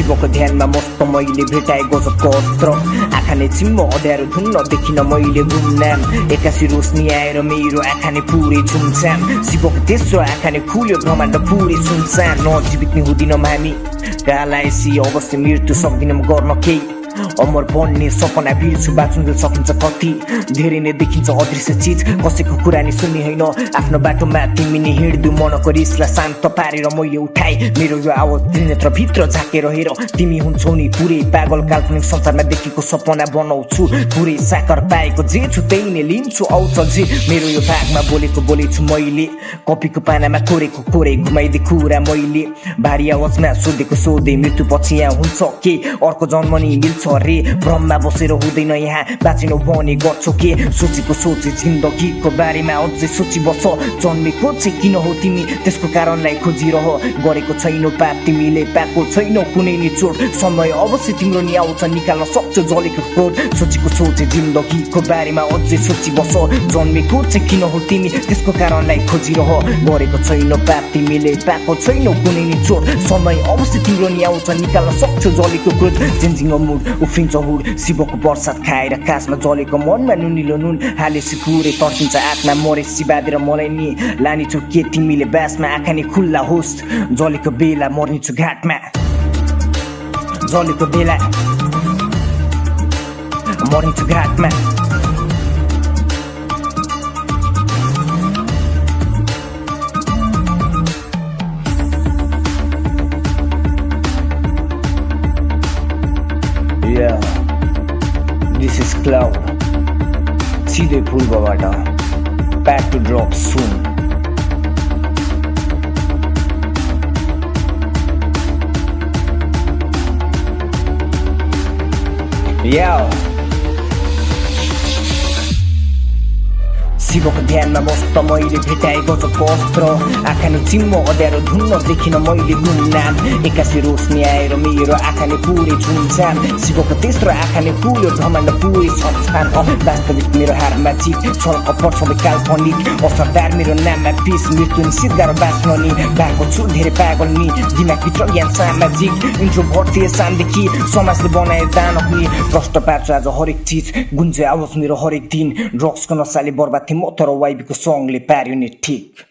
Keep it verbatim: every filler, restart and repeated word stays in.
शिवको ध्यानमा मस्त मैले भेटाए गजबको अस्त्र आँखाले चिम्म अँध्यारो धुन्न देखिन मैले गुमनाम एक्कासी रोशनी आएर मेरो आँखाले पुरै छुमछाम शिवको तेस्रो आँखाले खुल्यो ब्रह्माण्ड पुरै सुनसान नजीवित नि हुँदिनौँ हामी कालाएसी अवश्य मृत्यु सक्दिनौँ गर्न केही अमर बन्ने सपना बिर्छु बाँच्नु सकिन्छ कति धेरै नै देखिन्छ अदृश्य चिज कसैको कुरा नि सुन्ने होइन आफ्नो बाटोमा तिमी नि हिँड्दु मनको रिसलाई शान्त पारेर मैले उठाए मेरो यो आवाज त्रिनेत्र भित्र झाकेर हेर तिमी हुन्छौ नि पुरै पागल काल्पनिक संसारमा देखेको सपना बनाउँछु पुरै साकार पाएको जे छु त्यही नै लिन्छु आउँछ जे मेरो यो भागमा बोलेको बोलेछु मैले कपीको पानामा कोरेको कोरे घुमाइदिए कुरा मैले भारी आवाजमा सोधेको सोधे मृत्यु पछि यहाँ हुन्छ के अर्को जन्म नि मिल्छ रे ब्रह्मा बसेर हुँदैन यहाँ बाँचिनु भने गर्छौ के सोचेको सोचे जिन्दगीको बारेमा अझै सोची बस जन्मेको चाहिँ किन हो तिमी त्यसको कारणलाई खोजिरह गरेको छैनौ पाप तिमीले पाएको छैनौ कुनै नि चोट समय अवश्य तिम्रो नि आउँछ निकाल्न सक्छौ जलेको क्रोध सोचेको सोचे जिन्दगीको बारेमा अझै सोची बस जन्मेको चाहिँ किन हो तिमी त्यसको कारणलाई खोजिरह गरेको छैनौ पाप तिमीले पाएको छैनौ कुनै नि चोट समय अवश्य तिम्रो नि आउँछ निकाल्न सक्छौ जलेको क्रोध चेन्जिङ अ मुड उफ्रिन्छ हुड शिवको प्रसाद खाएर कासमा जलेको मनमा नुनिलो नुन हालेसी पुरै तर्किन्छ आत्मा मरेसी बाँधेर मलाई नि लानेछु के तिमीले बासमा आँखा नि खुल्ला होस् जलेको बेला मर्नेछु घाटमा जलेको बेला मर्नेछु घाटमा Yeah, this is Cloud. Sidhe Pulbavata. Back to drop soon. Yeah. शिवको ध्यानमा मस्त मैले भेटाए गजबको अस्त्र आँखाले चिम्म अँध्यारो धुन्न देखिन मैले गुमनाम एक्कासी रोशनी आएर मेरो आँखाले पुरै छुमछाम शिवको तेस्रो आँखाले खुल्यो ब्रह्माण्ड पुरै छमछाम वास्तविक मेरो हारमा जित छलक पर्छ काल्पनिक असरदार मेरो नाममा पिस मृत्यु निश्चित गाह्रो बाँच्न नि भएको छु धेरै पागल नि दिमागभित्र ज्ञान सामाजिक इन्ट्रोभर्ट थिए सानदेखि समाजले बनाए दानव नि प्रष्ट पार्छु आज हरेक चिज गुन्जे आवाज मेरो हरेक दिन ड्रग्सको नसाले बर्बाद म तर वाइबीको सङ्गले पार्यो नि ठिक